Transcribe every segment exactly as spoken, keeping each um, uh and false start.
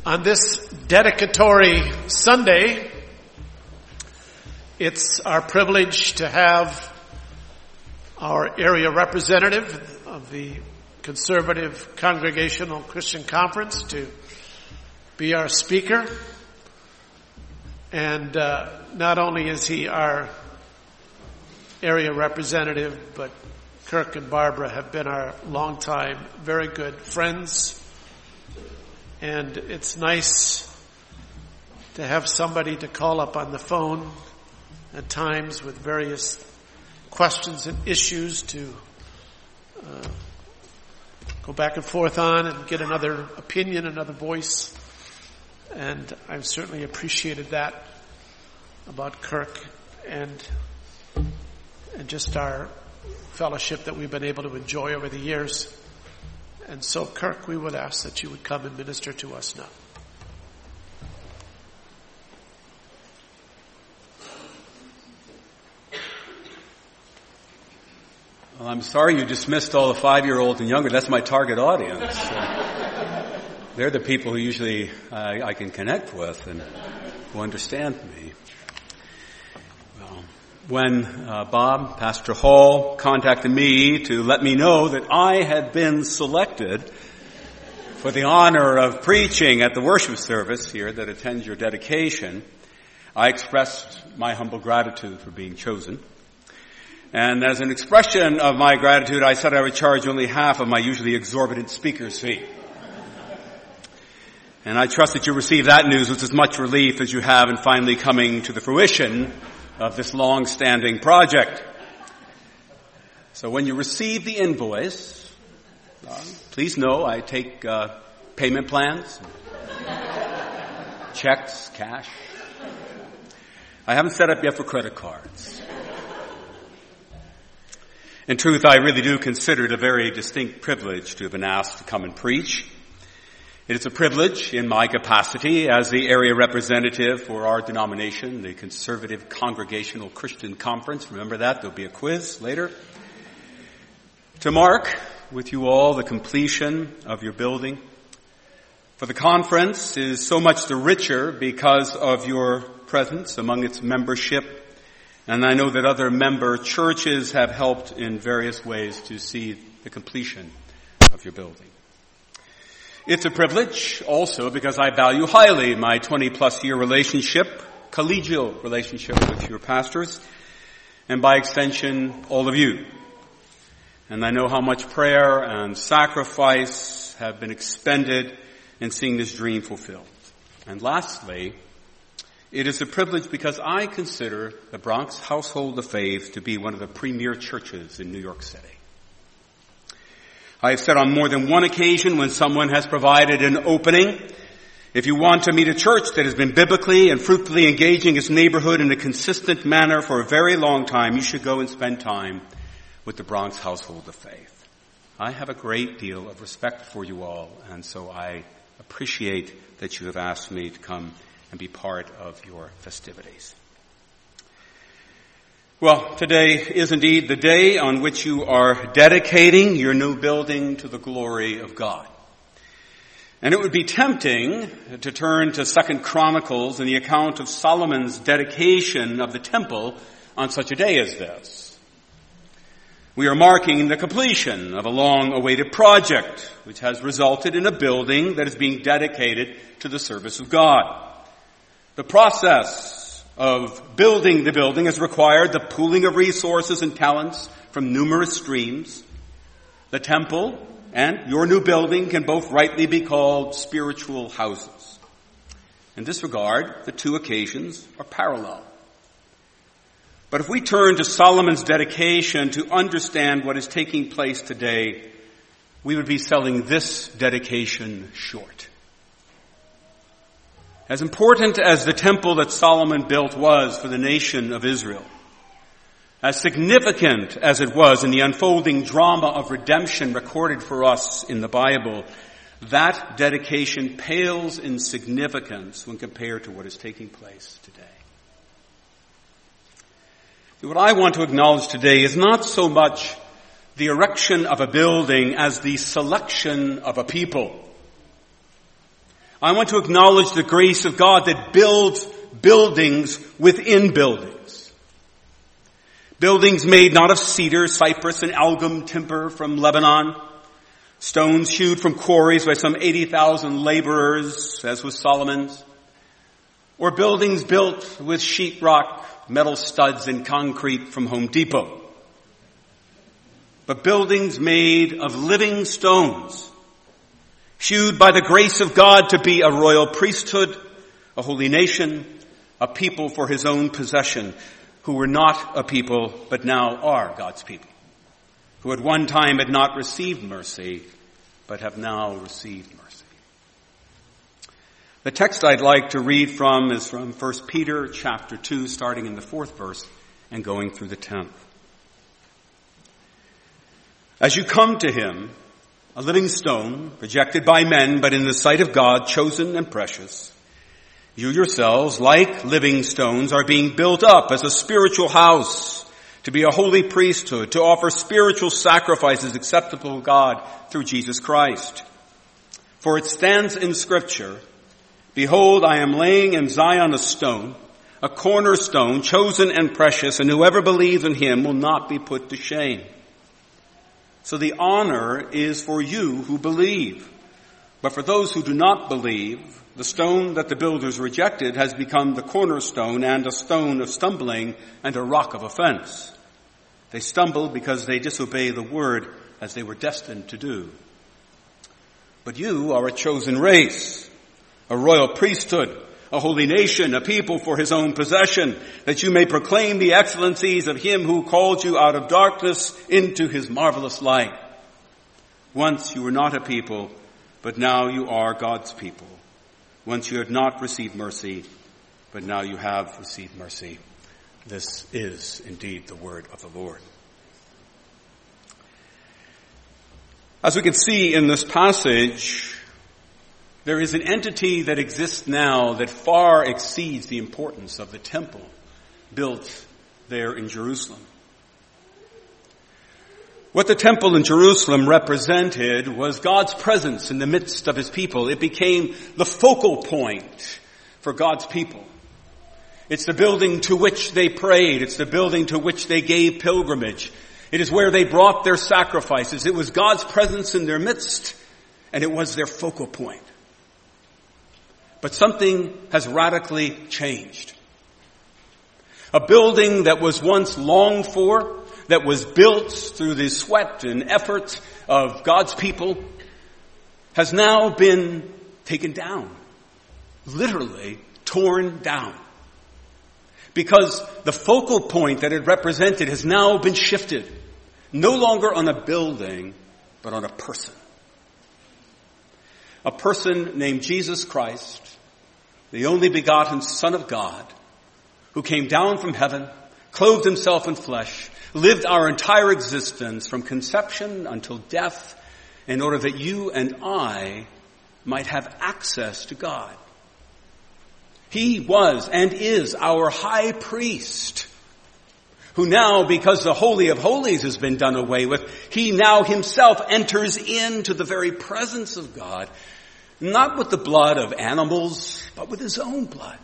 On this dedicatory Sunday, it's our privilege to have our area representative of the Conservative Congregational Christian Conference to be our speaker. And uh, not only is he our area representative, but Kirk and Barbara have been our longtime, very good friends. And it's nice to have somebody to call up on the phone at times with various questions and issues to uh, go back and forth on and get another opinion, another voice. And I've certainly appreciated that about Kirk and and just our fellowship that we've been able to enjoy over the years. And so, Kirk, we would ask that you would come and minister to us now. Well, I'm sorry you dismissed all the five-year-olds and younger. That's my target audience. Uh, they're the people who usually uh, I can connect with and who understand me. Well, when uh, Bob, Pastor Hall, contacted me to let me know that I had been selected for the honor of preaching at the worship service here that attends your dedication, I expressed my humble gratitude for being chosen. And as an expression of my gratitude, I said I would charge only half of my usually exorbitant speaker's fee. And I trust that you receive that news with as much relief as you have in finally coming to the fruition of this long-standing project. So when you receive the invoice, uh, please know I take uh, payment plans, checks, cash. I haven't set up yet for credit cards. In truth, I really do consider it a very distinct privilege to have been asked to come and preach. It is a privilege in my capacity as the area representative for our denomination, the Conservative Congregational Christian Conference. Remember that? There'll be a quiz later. To mark with you all the completion of your building. For the conference is so much the richer because of your presence among its membership. And I know that other member churches have helped in various ways to see the completion of your building. It's a privilege also because I value highly my twenty plus year relationship, collegial relationship with your pastors, and by extension, all of you. And I know how much prayer and sacrifice have been expended in seeing this dream fulfilled. And lastly, it is a privilege because I consider the Bronx Household of Faith to be one of the premier churches in New York City. I have said on more than one occasion when someone has provided an opening, if you want to meet a church that has been biblically and fruitfully engaging its neighborhood in a consistent manner for a very long time, you should go and spend time with the Bronx Household of Faith. I have a great deal of respect for you all, and so I appreciate that you have asked me to come and be part of your festivities. Well, today is indeed the day on which you are dedicating your new building to the glory of God. And it would be tempting to turn to Second Chronicles and the account of Solomon's dedication of the temple on such a day as this. We are marking the completion of a long-awaited project which has resulted in a building that is being dedicated to the service of God. The process of building the building has required the pooling of resources and talents from numerous streams. The temple and your new building can both rightly be called spiritual houses. In this regard, the two occasions are parallel. But if we turn to Solomon's dedication to understand what is taking place today, we would be selling this dedication short. As important as the temple that Solomon built was for the nation of Israel, as significant as it was in the unfolding drama of redemption recorded for us in the Bible, that dedication pales in significance when compared to what is taking place today. What I want to acknowledge today is not so much the erection of a building as the selection of a people. I want to acknowledge the grace of God that builds buildings within buildings. Buildings made not of cedar, cypress, and algum timber from Lebanon, stones hewed from quarries by some eighty thousand laborers, as was Solomon's, or buildings built with sheetrock, metal studs, and concrete from Home Depot. But buildings made of living stones, hewed by the grace of God to be a royal priesthood, a holy nation, a people for his own possession, who were not a people, but now are God's people, who at one time had not received mercy, but have now received mercy. The text I'd like to read from is from First Peter chapter two, starting in the fourth verse and going through the tenth. As you come to him, a living stone, rejected by men, but in the sight of God, chosen and precious, you yourselves, like living stones, are being built up as a spiritual house, to be a holy priesthood, to offer spiritual sacrifices acceptable to God through Jesus Christ. For it stands in Scripture, behold, I am laying in Zion a stone, a cornerstone, chosen and precious, and whoever believes in him will not be put to shame. So the honor is for you who believe. But for those who do not believe, the stone that the builders rejected has become the cornerstone and a stone of stumbling and a rock of offense. They stumble because they disobey the word as they were destined to do. But you are a chosen race, a royal priesthood, a holy nation, a people for his own possession, that you may proclaim the excellencies of him who called you out of darkness into his marvelous light. Once you were not a people, but now you are God's people. Once you had not received mercy, but now you have received mercy. This is indeed the word of the Lord. As we can see in this passage, there is an entity that exists now that far exceeds the importance of the temple built there in Jerusalem. What the temple in Jerusalem represented was God's presence in the midst of his people. It became the focal point for God's people. It's the building to which they prayed. It's the building to which they gave pilgrimage. It is where they brought their sacrifices. It was God's presence in their midst, and it was their focal point. But something has radically changed. A building that was once longed for, that was built through the sweat and effort of God's people, has now been taken down. Literally torn down. Because the focal point that it represented has now been shifted. No longer on a building, but on a person. A person named Jesus Christ, the only begotten Son of God, who came down from heaven, clothed himself in flesh, lived our entire existence from conception until death in order that you and I might have access to God. He was and is our high priest, who now, because the Holy of Holies has been done away with, he now himself enters into the very presence of God, not with the blood of animals, but with his own blood.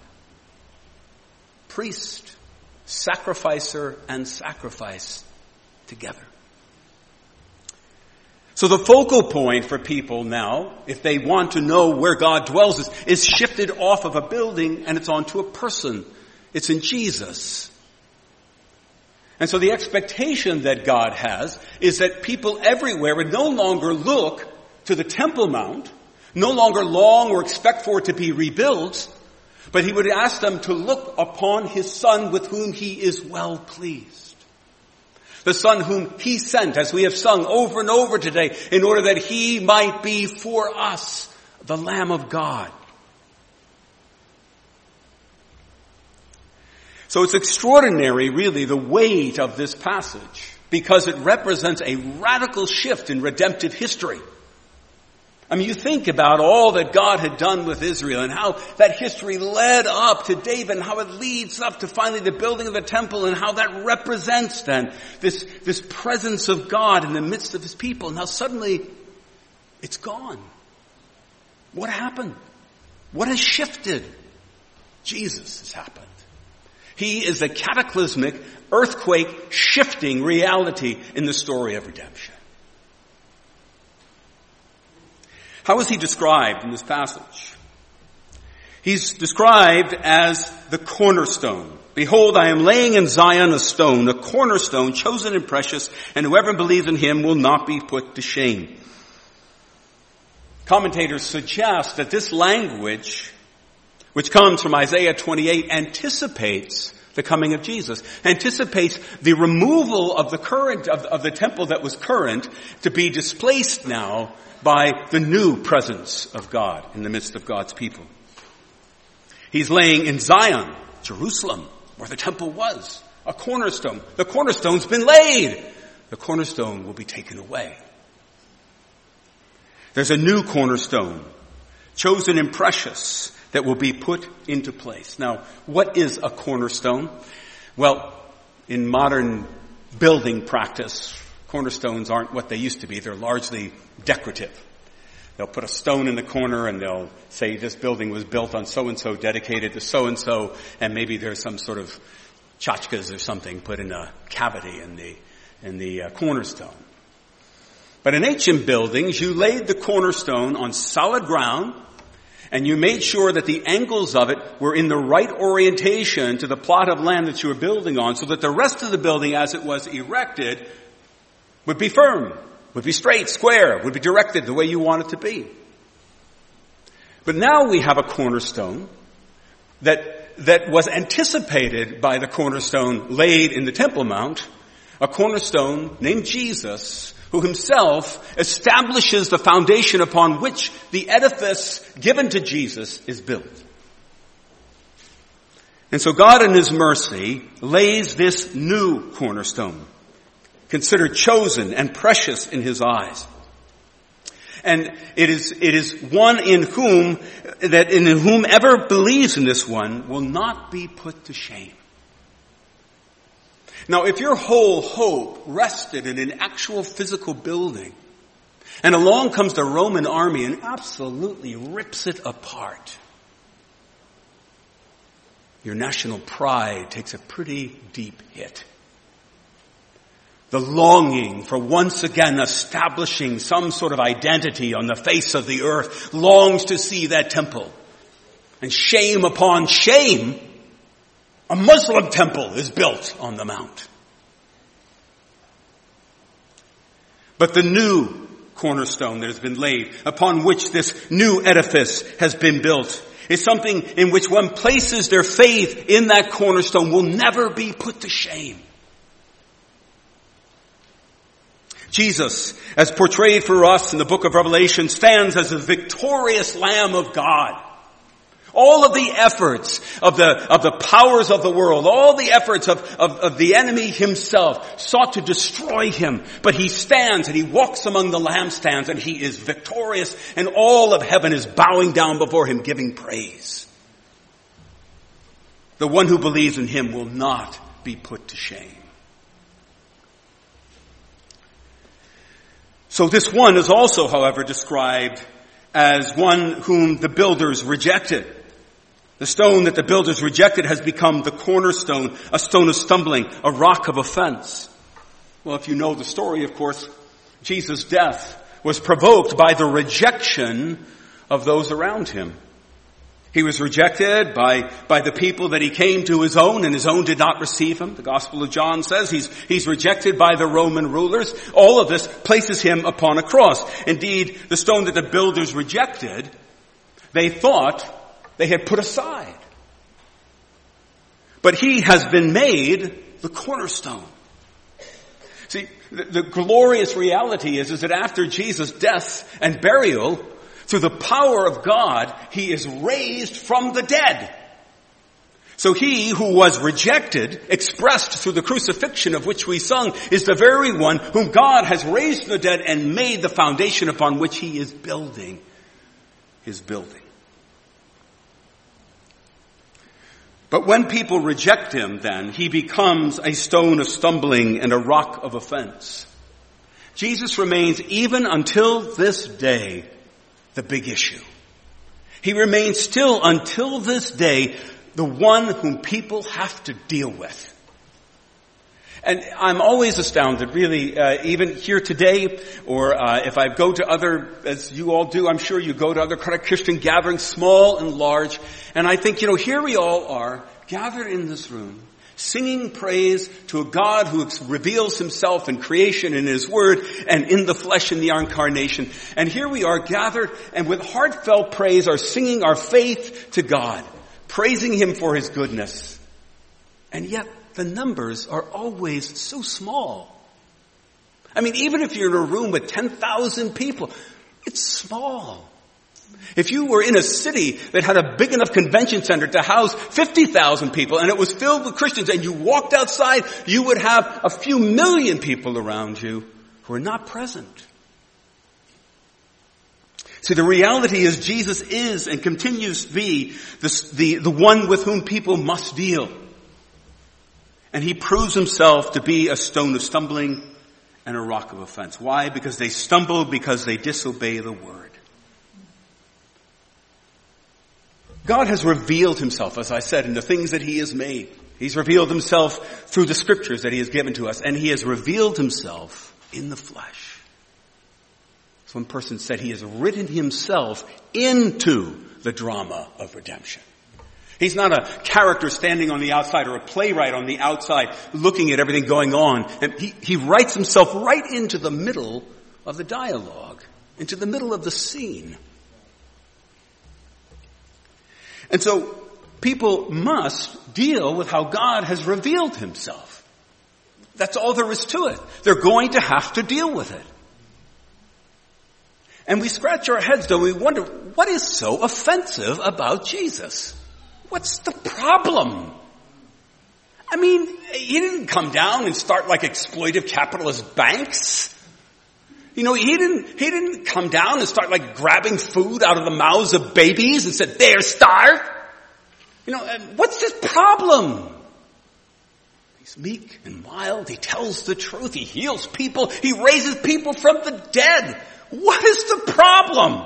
Priest, sacrificer, and sacrifice together. So the focal point for people now, if they want to know where God dwells, is, is shifted off of a building and it's onto a person. It's in Jesus. And so the expectation that God has is that people everywhere would no longer look to the Temple Mount, no longer long or expect for it to be rebuilt, but he would ask them to look upon his Son with whom he is well pleased. The Son whom he sent, as we have sung over and over today, in order that he might be for us the Lamb of God. So it's extraordinary, really, the weight of this passage, because it represents a radical shift in redemptive history. I mean, you think about all that God had done with Israel and how that history led up to David and how it leads up to finally the building of the temple and how that represents then this, this presence of God in the midst of his people. Now suddenly it's gone. What happened? What has shifted? Jesus has happened. He is the cataclysmic, earthquake, shifting reality in the story of redemption. How is he described in this passage? He's described as the cornerstone. Behold, I am laying in Zion a stone, a cornerstone, chosen and precious, and whoever believes in him will not be put to shame. Commentators suggest that this language, which comes from Isaiah twenty-eight, anticipates the coming of Jesus, anticipates the removal of the current, of, of the temple that was current, to be displaced now by the new presence of God in the midst of God's people. He's laying in Zion, Jerusalem, where the temple was, a cornerstone. The cornerstone's been laid. The cornerstone will be taken away. There's a new cornerstone, chosen and precious, that will be put into place. Now, what is a cornerstone? Well, in modern building practice, cornerstones aren't what they used to be. They're largely decorative. They'll put a stone in the corner and they'll say this building was built on so-and-so, dedicated to so-and-so, and maybe there's some sort of tchotchkes or something put in a cavity in the, in the uh, cornerstone. But in ancient buildings, you laid the cornerstone on solid ground, and you made sure that the angles of it were in the right orientation to the plot of land that you were building on, so that the rest of the building as it was erected would be firm, would be straight, square, would be directed the way you want it to be. But now we have a cornerstone that, that was anticipated by the cornerstone laid in the Temple Mount, a cornerstone named Jesus, who himself establishes the foundation upon which the edifice given to Jesus is built. And so God in his mercy lays this new cornerstone, considered chosen and precious in his eyes. And it is, it is one in whom, that in whomever believes in this one will not be put to shame. Now, if your whole hope rested in an actual physical building, and along comes the Roman army and absolutely rips it apart, your national pride takes a pretty deep hit. The longing for once again establishing some sort of identity on the face of the earth longs to see that temple. And shame upon shame, a Muslim temple is built on the mount. But the new cornerstone that has been laid, upon which this new edifice has been built, is something in which one places their faith in that cornerstone will never be put to shame. Jesus, as portrayed for us in the book of Revelation, stands as a victorious Lamb of God. All of the efforts of the, of the powers of the world, all the efforts of, of, of the enemy himself sought to destroy him. But he stands and he walks among the lampstands and he is victorious, and all of heaven is bowing down before him, giving praise. The one who believes in him will not be put to shame. So this one is also, however, described as one whom the builders rejected. The stone that the builders rejected has become the cornerstone, a stone of stumbling, a rock of offense. Well, if you know the story, of course, Jesus' death was provoked by the rejection of those around him. He was rejected by, by the people that he came to his own, and his own did not receive him. The Gospel of John says he's, he's rejected by the Roman rulers. All of this places him upon a cross. Indeed, the stone that the builders rejected, they thought they had put aside. But he has been made the cornerstone. See, the, the glorious reality is, is that after Jesus' death and burial, through the power of God, he is raised from the dead. So he who was rejected, expressed through the crucifixion of which we sung, is the very one whom God has raised from the dead and made the foundation upon which he is building his building. But when people reject him, then, he becomes a stone of stumbling and a rock of offense. Jesus remains, even until this day, the big issue. He remains still until this day the one whom people have to deal with. And I'm always astounded, really, uh, even here today, or uh, if I go to other, as you all do, I'm sure you go to other Christian gatherings, small and large, and I think, you know, here we all are, gathered in this room, singing praise to a God who reveals himself in creation, in his word, and in the flesh in the incarnation. And here we are gathered, and with heartfelt praise are singing our faith to God, praising him for his goodness. And yet, the numbers are always so small. I mean, even if you're in a room with ten thousand people, it's small. If you were in a city that had a big enough convention center to house fifty thousand people and it was filled with Christians and you walked outside, you would have a few million people around you who are not present. See, the reality is Jesus is and continues to be the, the, the one with whom people must deal. And he proves himself to be a stone of stumbling and a rock of offense. Why? Because they stumble because they disobey the word. God has revealed himself, as I said, in the things that he has made. He's revealed himself through the scriptures that he has given to us, and he has revealed himself in the flesh. So one person said he has written himself into the drama of redemption. He's not a character standing on the outside or a playwright on the outside looking at everything going on. And he, he writes himself right into the middle of the dialogue, into the middle of the scene. And so people must deal with how God has revealed himself. That's all there is to it. They're going to have to deal with it. And we scratch our heads, though, we wonder, what is so offensive about Jesus? What's the problem? I mean, he didn't come down and start like exploitive capitalist banks. You know, he didn't, he didn't come down and start like grabbing food out of the mouths of babies and said, "There, starve." You know, what's his problem? He's meek and mild. He tells the truth. He heals people. He raises people from the dead. What is the problem?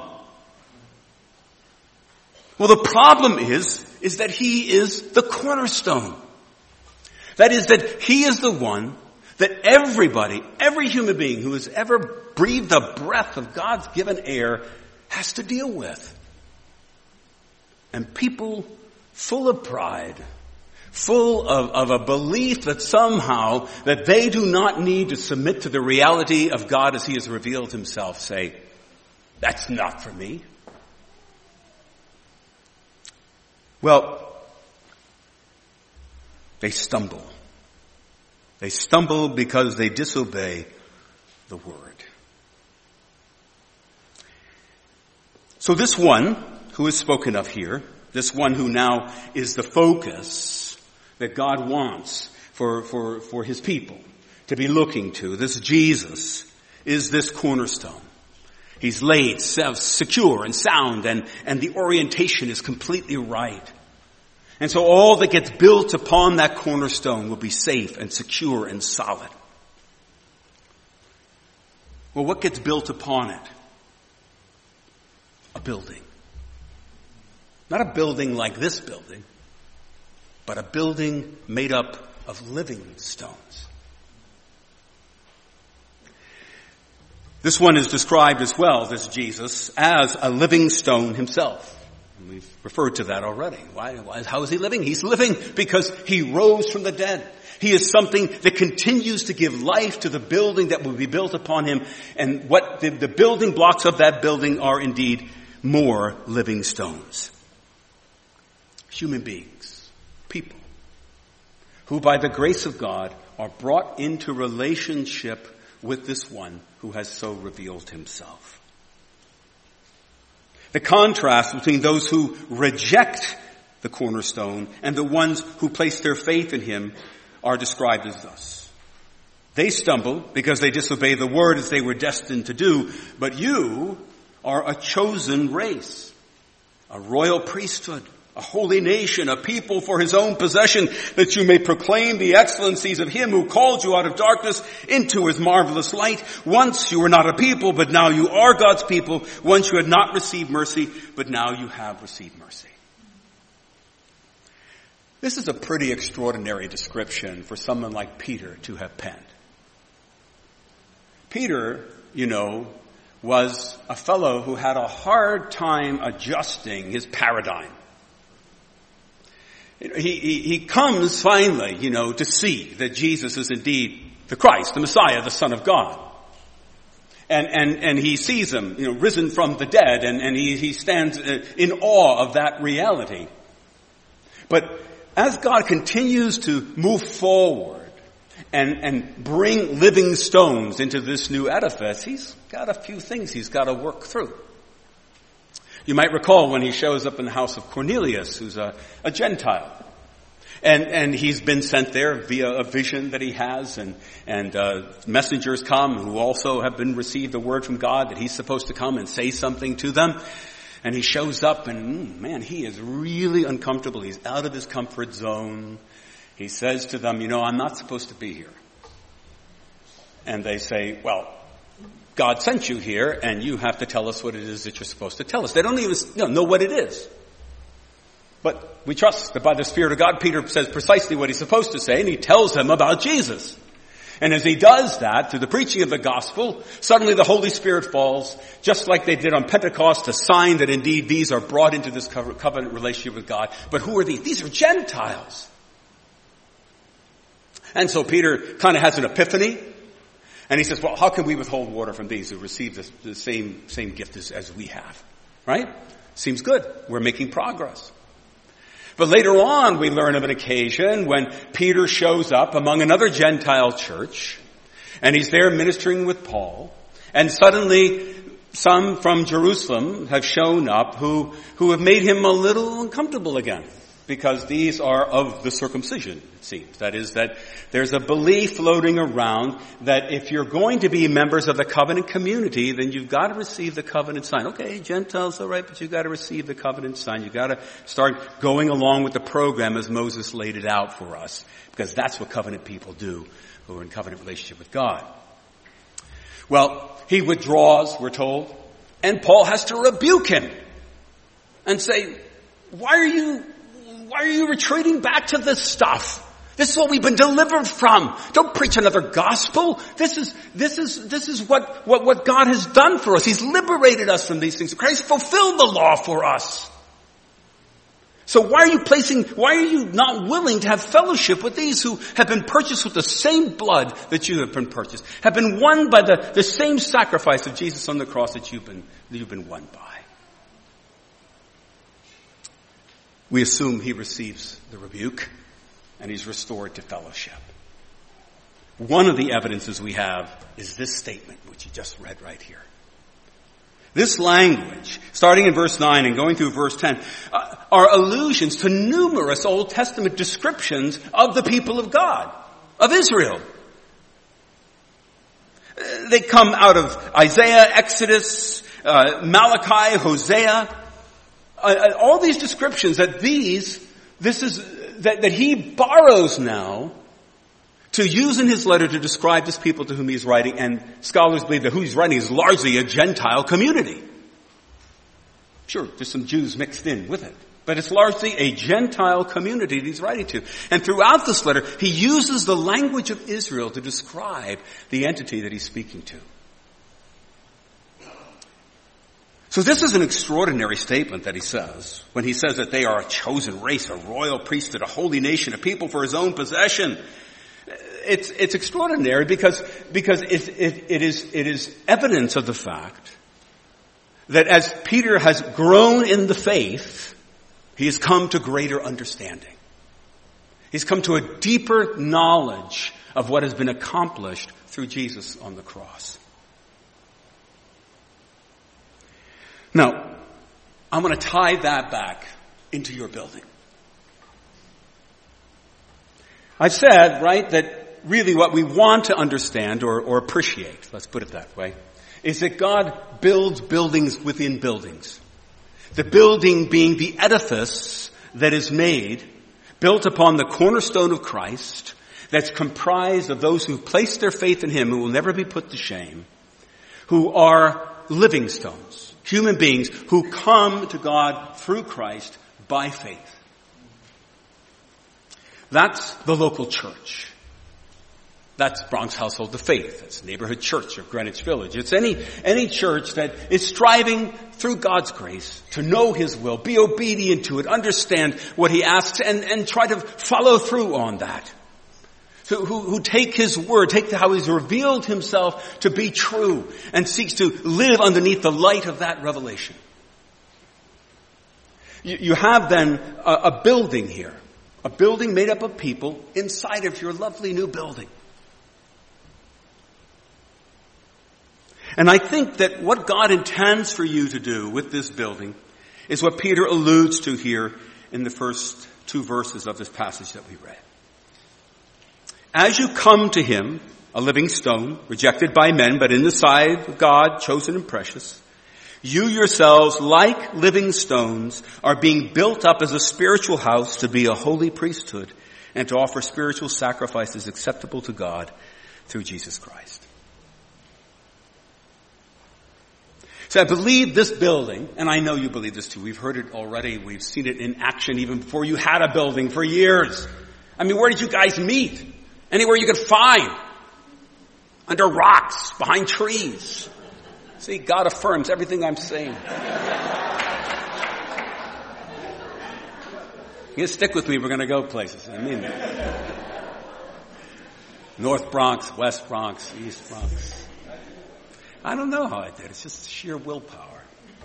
Well, the problem is, is that he is the cornerstone. That is that he is the one that everybody, every human being who has ever breathed the breath of God's given air has to deal with. And people full of pride, full of, of a belief that somehow that they do not need to submit to the reality of God as he has revealed himself, say, "That's not for me." Well, they stumble. They stumble because they disobey the word. So this one who is spoken of here, this one who now is the focus that God wants for, for, for his people to be looking to, this Jesus, is this cornerstone. He's laid secure and sound, and, and the orientation is completely right. And so all that gets built upon that cornerstone will be safe and secure and solid. Well, what gets built upon it? A building. Not a building like this building, but a building made up of living stones. This one is described as well, this Jesus, as a living stone himself. And we've referred to that already. Why, why? How is he living? He's living because he rose from the dead. He is something that continues to give life to the building that will be built upon him. And what the, the building blocks of that building are indeed more living stones. Human beings, people, who by the grace of God are brought into relationship with this one who has so revealed himself. The contrast between those who reject the cornerstone and the ones who place their faith in him are described as thus. They stumble because they disobey the word as they were destined to do, but you are a chosen race, a royal priesthood, a holy nation, a people for his own possession, that you may proclaim the excellencies of him who called you out of darkness into his marvelous light. Once you were not a people, but now you are God's people. Once you had not received mercy, but now you have received mercy. This is a pretty extraordinary description for someone like Peter to have penned. Peter, you know, was a fellow who had a hard time adjusting his paradigm. He, he, he comes finally, you know, to see that Jesus is indeed the Christ, the Messiah, the Son of God. And, and, and he sees him, you know, risen from the dead, and, and he, he stands in awe of that reality. But as God continues to move forward and, and bring living stones into this new edifice, he's got a few things he's got to work through. You might recall when he shows up in the house of Cornelius, who's a, a Gentile. And, and he's been sent there via a vision that he has, and, and, uh, messengers come who also have been received a word from God that he's supposed to come and say something to them. And he shows up and, man, he is really uncomfortable. He's out of his comfort zone. He says to them, you know, I'm not supposed to be here. And they say, well, God sent you here, and you have to tell us what it is that you're supposed to tell us. They don't even you know, know what it is. But we trust that by the Spirit of God, Peter says precisely what he's supposed to say, and he tells them about Jesus. And as he does that, through the preaching of the gospel, suddenly the Holy Spirit falls, just like they did on Pentecost, a sign that indeed these are brought into this covenant relationship with God. But who are these? These are Gentiles. And so Peter kind of has an epiphany. And he says, well, how can we withhold water from these who receive the, the same, same gift as, as we have? Right? Seems good. We're making progress. But later on, we learn of an occasion when Peter shows up among another Gentile church, and he's there ministering with Paul, and suddenly some from Jerusalem have shown up who, who have made him a little uncomfortable again. Because these are of the circumcision, it seems. That is, that there's a belief floating around that if you're going to be members of the covenant community, then you've got to receive the covenant sign. Okay, Gentiles, all right, but you've got to receive the covenant sign. You've got to start going along with the program as Moses laid it out for us. Because that's what covenant people do who are in covenant relationship with God. Well, he withdraws, we're told, and Paul has to rebuke him and say, why are you... Why are you retreating back to this stuff? This is what we've been delivered from. Don't preach another gospel. This is, this is, this is what, what, what God has done for us. He's liberated us from these things. Christ fulfilled the law for us. So why are you placing, why are you not willing to have fellowship with these who have been purchased with the same blood that you have been purchased, have been won by the, the same sacrifice of Jesus on the cross that you've been, that you've been won by? We assume he receives the rebuke and he's restored to fellowship. One of the evidences we have is this statement, which you just read right here. This language, starting in verse nine and going through verse ten, uh, are allusions to numerous Old Testament descriptions of the people of God, of Israel. Uh, they come out of Isaiah, Exodus, uh, Malachi, Hosea. Uh, all these descriptions that these, this is, that, that he borrows now to use in his letter to describe this people to whom he's writing, and scholars believe that who he's writing is largely a Gentile community. Sure, there's some Jews mixed in with it, but it's largely a Gentile community that he's writing to. And throughout this letter, he uses the language of Israel to describe the entity that he's speaking to. So this is an extraordinary statement that he says when he says that they are a chosen race, a royal priesthood, a holy nation, a people for his own possession. It's, it's extraordinary because, because it, it, it is, it is evidence of the fact that as Peter has grown in the faith, he has come to greater understanding. He's come to a deeper knowledge of what has been accomplished through Jesus on the cross. Now, I'm going to tie that back into your building. I've said, right, that really what we want to understand or, or appreciate, let's put it that way, is that God builds buildings within buildings. The building being the edifice that is made, built upon the cornerstone of Christ, that's comprised of those who place their faith in him, who will never be put to shame, who are living stones, human beings who come to God through Christ by faith. That's the local church. That's Bronx Household of Faith. That's Neighborhood Church of Greenwich Village. It's any, any church that is striving through God's grace to know his will, be obedient to it, understand what he asks, and, and try to follow through on that. So who, who take his word, take how he's revealed himself to be true, and seeks to live underneath the light of that revelation. You, you have then a, a building here, a building made up of people inside of your lovely new building. And I think that what God intends for you to do with this building is what Peter alludes to here in the first two verses of this passage that we read. As you come to him, a living stone, rejected by men, but in the sight of God, chosen and precious, you yourselves, like living stones, are being built up as a spiritual house to be a holy priesthood and to offer spiritual sacrifices acceptable to God through Jesus Christ. So I believe this building, and I know you believe this too. We've heard it already. We've seen it in action even before you had a building for years. I mean, where did you guys meet? Anywhere you could find. Under rocks, behind trees. See, God affirms everything I'm saying. You stick with me, we're going to go places. I mean that. North Bronx, West Bronx, East Bronx. I don't know how I did. It's just sheer willpower.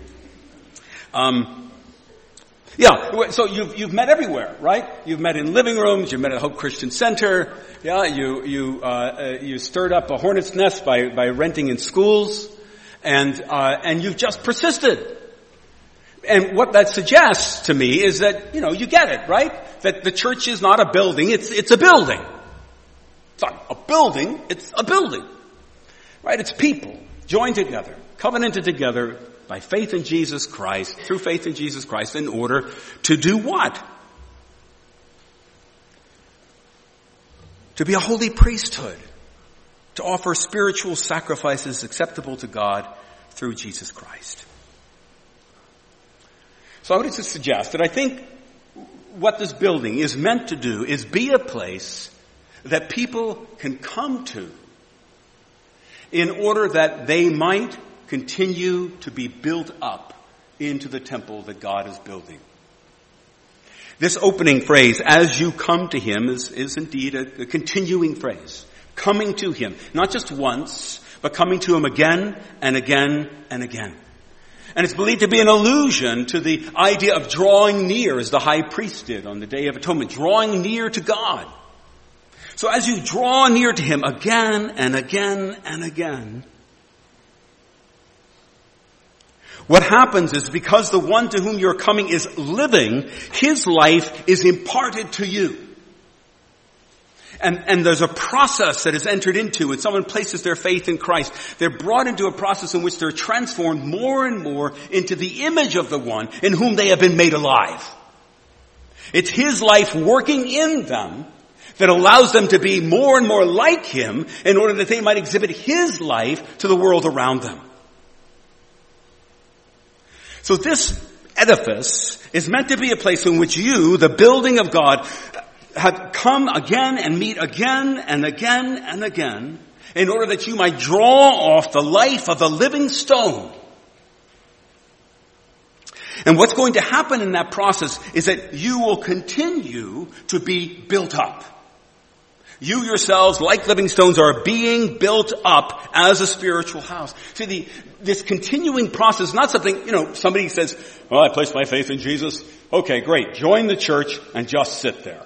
Um, yeah, so you've, you've met everywhere, right? You've met in living rooms. You've met at Hope Christian Center. Yeah, you, you, uh, uh, you stirred up a hornet's nest by, by renting in schools. And, uh, and you've just persisted. And what that suggests to me is that, you know, you get it, right? That the church is not a building. It's, it's a building. It's not a building. It's a building. Right? It's people. Joined together, covenanted together by faith in Jesus Christ, through faith in Jesus Christ, in order to do what? To be a holy priesthood, to offer spiritual sacrifices acceptable to God through Jesus Christ. So I would just suggest that I think what this building is meant to do is be a place that people can come to in order that they might continue to be built up into the temple that God is building. This opening phrase, as you come to him, is, is indeed a, a continuing phrase. Coming to him. Not just once, but coming to him again and again and again. And it's believed to be an allusion to the idea of drawing near, as the high priest did on the Day of Atonement, drawing near to God. So as you draw near to him again and again and again, what happens is because the one to whom you're coming is living, his life is imparted to you. And, and there's a process that is entered into when someone places their faith in Christ. They're brought into a process in which they're transformed more and more into the image of the one in whom they have been made alive. It's his life working in them that allows them to be more and more like him in order that they might exhibit his life to the world around them. So this edifice is meant to be a place in which you, the building of God, have come again and meet again and again and again in order that you might draw off the life of the living stone. And what's going to happen in that process is that you will continue to be built up. You yourselves, like living stones, are being built up as a spiritual house. See, the, this continuing process is not something, you know, somebody says, well, I placed my faith in Jesus. Okay, great. Join the church and just sit there.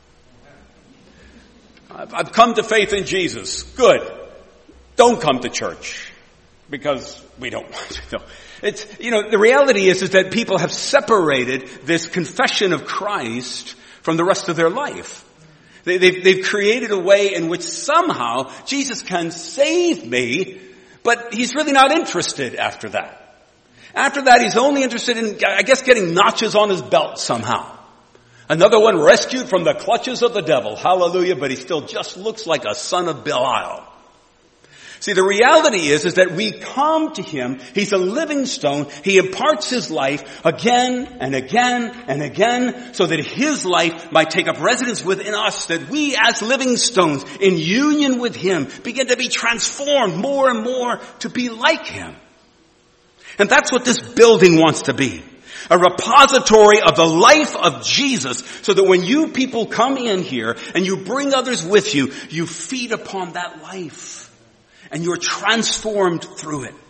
I've, I've come to faith in Jesus. Good. Don't come to church because we don't want to. No. It's, you know, the reality is, is that people have separated this confession of Christ from the rest of their life. They, they've, they've created a way in which somehow Jesus can save me, but he's really not interested after that. After that, he's only interested in, I guess, getting notches on his belt somehow. Another one rescued from the clutches of the devil. Hallelujah. But he still just looks like a son of Belial. See, the reality is, is that we come to him. He's a living stone. He imparts his life again and again and again so that his life might take up residence within us, that we as living stones in union with him begin to be transformed more and more to be like him. And that's what this building wants to be. A repository of the life of Jesus, so that when you people come in here and you bring others with you, you feed upon that life. And you're transformed through it.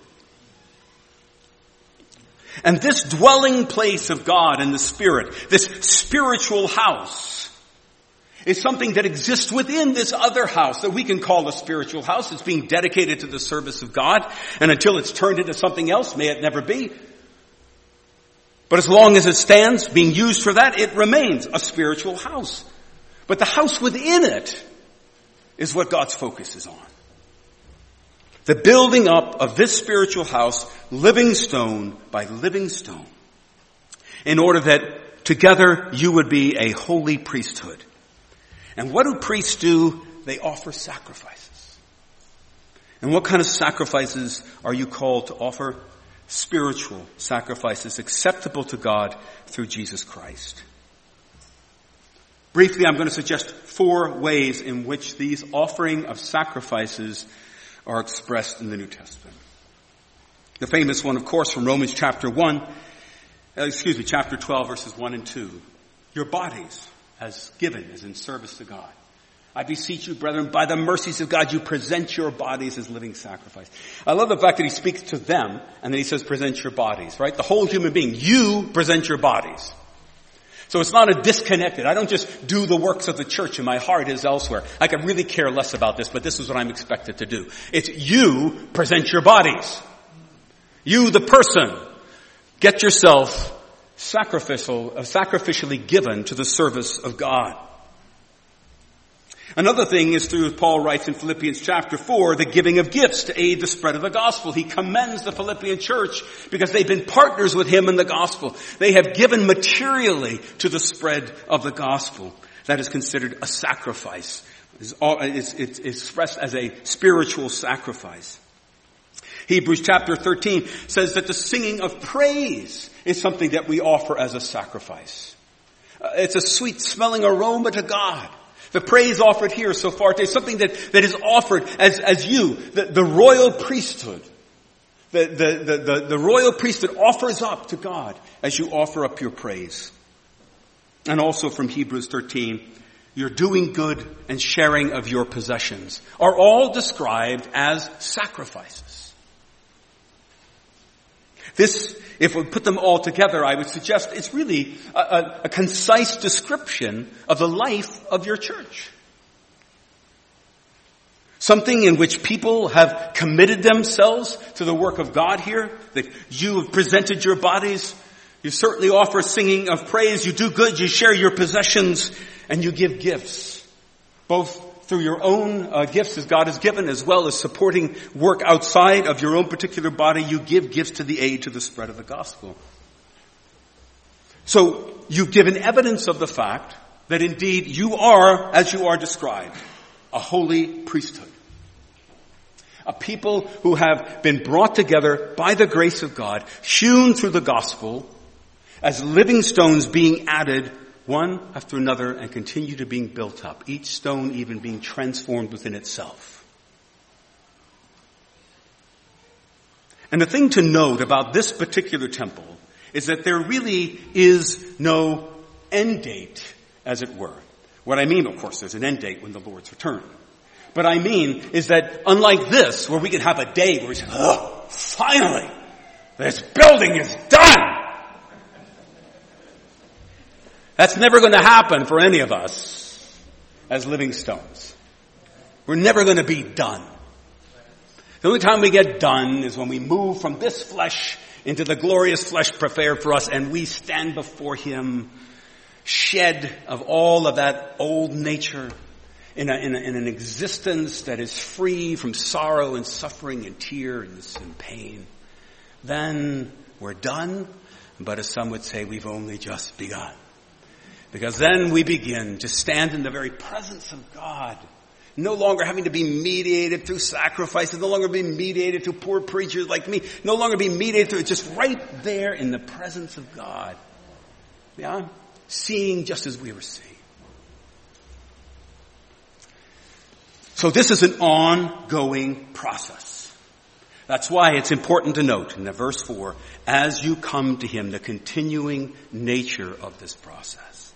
And this dwelling place of God and the Spirit, this spiritual house, is something that exists within this other house that we can call a spiritual house. It's being dedicated to the service of God. And until it's turned into something else, may it never be. But as long as it stands, being used for that, it remains a spiritual house. But the house within it is what God's focus is on. The building up of this spiritual house, living stone by living stone, in order that together you would be a holy priesthood. And what do priests do? They offer sacrifices. And what kind of sacrifices are you called to offer? Spiritual sacrifices acceptable to God through Jesus Christ. Briefly, I'm going to suggest four ways in which these offering of sacrifices are expressed in the New Testament. The famous one, of course, from Romans chapter one, uh, excuse me, chapter twelve, verses one and two. Your bodies as given, as in service to God. I beseech you, brethren, by the mercies of God, you present your bodies as living sacrifice. I love the fact that he speaks to them, and then he says, present your bodies, right? The whole human being. You present your bodies. So it's not a disconnected. I don't just do the works of the church and my heart is elsewhere. I could really care less about this, but this is what I'm expected to do. It's you present your bodies. You, the person, get yourself sacrificial, uh, sacrificially given to the service of God. Another thing is through, Paul writes in Philippians chapter four, the giving of gifts to aid the spread of the gospel. He commends the Philippian church because they've been partners with him in the gospel. They have given materially to the spread of the gospel. That is considered a sacrifice. It's, it's expressed as a spiritual sacrifice. Hebrews chapter thirteen says that the singing of praise is something that we offer as a sacrifice. Uh, it's a sweet smelling aroma to God. The praise offered here so far today is something that, that is offered as, as you, the, the royal priesthood. The, the, the, the, the royal priesthood offers up to God as you offer up your praise. And also from Hebrews thirteen, your doing good and sharing of your possessions are all described as sacrifices. This, if we put them all together, I would suggest it's really a, a, a concise description of the life of your church. Something in which people have committed themselves to the work of God here, that you have presented your bodies, you certainly offer singing of praise, you do good, you share your possessions, and you give gifts. Both through your own uh, gifts as God has given, as well as supporting work outside of your own particular body, you give gifts to the aid to the spread of the gospel. So you've given evidence of the fact that indeed you are, as you are described, a holy priesthood. A people who have been brought together by the grace of God, hewn through the gospel, as living stones being added one after another and continue to being built up, each stone even being transformed within itself. And the thing to note about this particular temple is that there really is no end date, as it were. What I mean, of course, there's an end date when the Lord's return. But I mean is that unlike this, where we can have a day where we say, oh, finally, this building is done. That's never going to happen for any of us as living stones. We're never going to be done. The only time we get done is when we move from this flesh into the glorious flesh prepared for us and we stand before Him, shed of all of that old nature in, a, in, a, in an existence that is free from sorrow and suffering and tears and pain. Then we're done, but as some would say, we've only just begun. Because then we begin to stand in the very presence of God, no longer having to be mediated through sacrifices, no longer being mediated through poor preachers like me, no longer being mediated through, just right there in the presence of God. Yeah? Seeing just as we were seeing. So this is an ongoing process. That's why it's important to note in the verse four, as you come to him, the continuing nature of this process.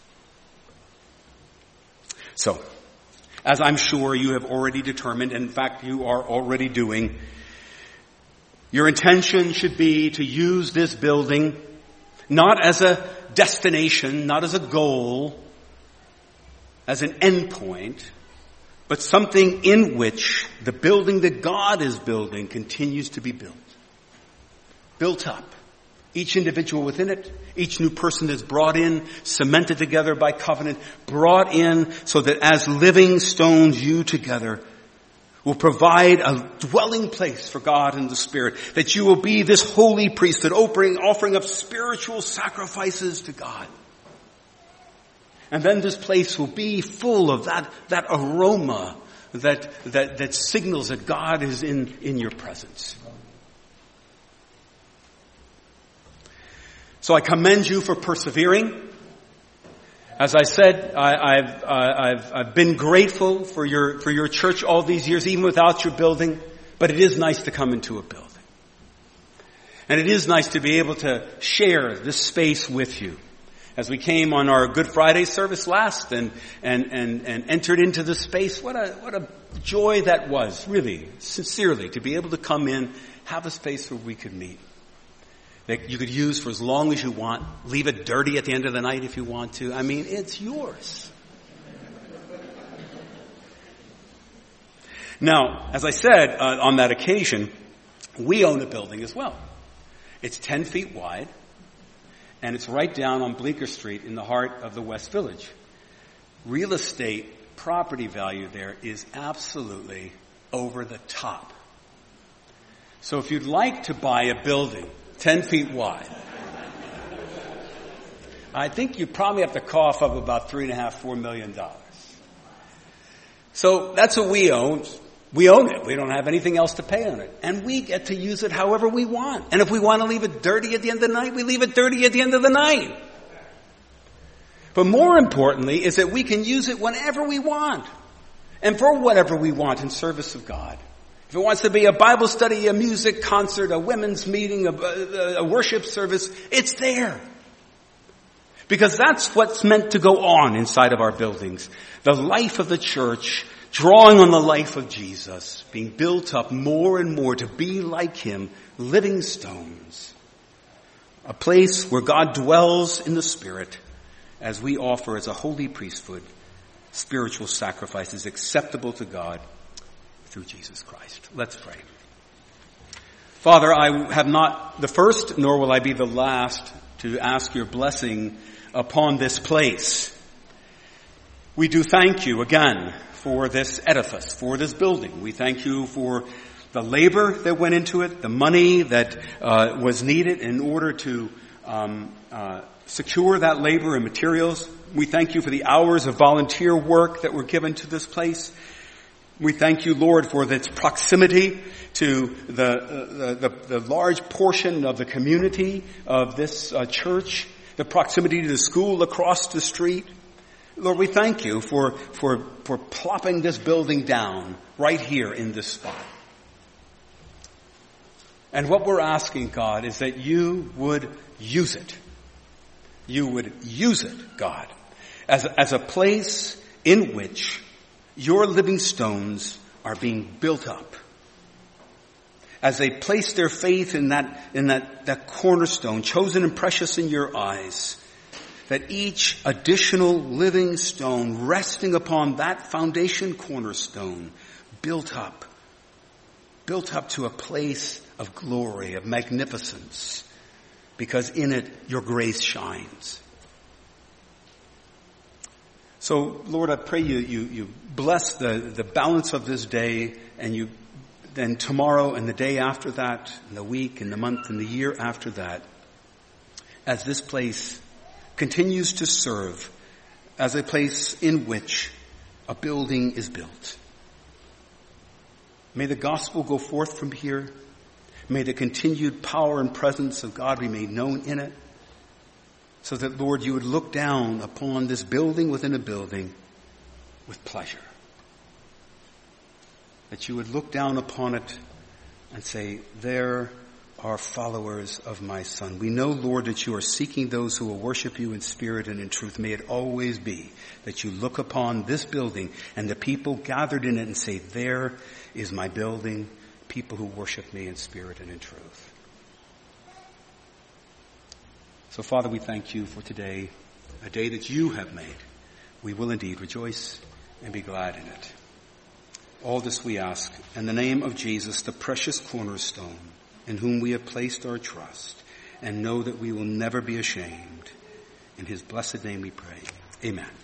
So, as I'm sure you have already determined, and in fact you are already doing, your intention should be to use this building not as a destination, not as a goal, as an endpoint, but something in which the building that God is building continues to be built. Built up. Each individual within it, each new person is brought in, cemented together by covenant, brought in so that as living stones you together will provide a dwelling place for God and the Spirit, that you will be this holy priesthood, offering, offering up spiritual sacrifices to God. And then this place will be full of that, that aroma that, that, that signals that God is in, in your presence. So I commend you for persevering. As I said, I, I've, I've, I've been grateful for your, for your church all these years, even without your building, but it is nice to come into a building. And it is nice to be able to share this space with you. As we came on our Good Friday service last and, and, and, and entered into the space, what a, what a joy that was, really, sincerely, to be able to come in, have a space where we could meet. That you could use for as long as you want. Leave it dirty at the end of the night if you want to. I mean, it's yours. Now, as I said uh, on that occasion, we own a building as well. It's ten feet wide, and it's right down on Bleecker Street in the heart of the West Village. Real estate property value there is absolutely over the top. So if you'd like to buy a building ten feet wide, I think you probably have to cough up about three and a half, four million dollars. So that's what we own. We own it. We don't have anything else to pay on it. And we get to use it however we want. And if we want to leave it dirty at the end of the night, we leave it dirty at the end of the night. But more importantly is that we can use it whenever we want. And for whatever we want in service of God. If it wants to be a Bible study, a music concert, a women's meeting, a, a, a worship service, it's there. Because that's what's meant to go on inside of our buildings. The life of the church, drawing on the life of Jesus, being built up more and more to be like him, living stones. A place where God dwells in the Spirit as we offer as a holy priesthood spiritual sacrifices acceptable to God through Jesus Christ. Let's pray. Father, I have not the first, nor will I be the last to ask your blessing upon this place. We do thank you again for this edifice, for this building. We thank you for the labor that went into it, the money that uh, was needed in order to um, uh, secure that labor and materials. We thank you for the hours of volunteer work that were given to this place. We thank you, Lord, for its proximity to the, uh, the, the, the large portion of the community of this uh, church, the proximity to the school across the street. Lord, we thank you for, for, for plopping this building down right here in this spot. And what we're asking, God, is that you would use it. You would use it, God, as, as a place in which your living stones are being built up. As they place their faith in that, in that, that cornerstone, chosen and precious in your eyes, that each additional living stone resting upon that foundation cornerstone built up, built up to a place of glory, of magnificence, because in it your grace shines. So, Lord, I pray you, you, you bless the, the balance of this day, and you then tomorrow and the day after that, and the week and the month and the year after that, as this place continues to serve as a place in which a building is built. May the gospel go forth from here. May the continued power and presence of God be made known in it, so that, Lord, you would look down upon this building within a building with pleasure. That you would look down upon it and say, there are followers of my Son. We know, Lord, that you are seeking those who will worship you in spirit and in truth. May it always be that you look upon this building and the people gathered in it and say, there is my building, people who worship me in spirit and in truth. So, Father, we thank you for today, a day that you have made. We will indeed rejoice and be glad in it. All this we ask in the name of Jesus, the precious cornerstone, in whom we have placed our trust, and know that we will never be ashamed. In his blessed name we pray. Amen.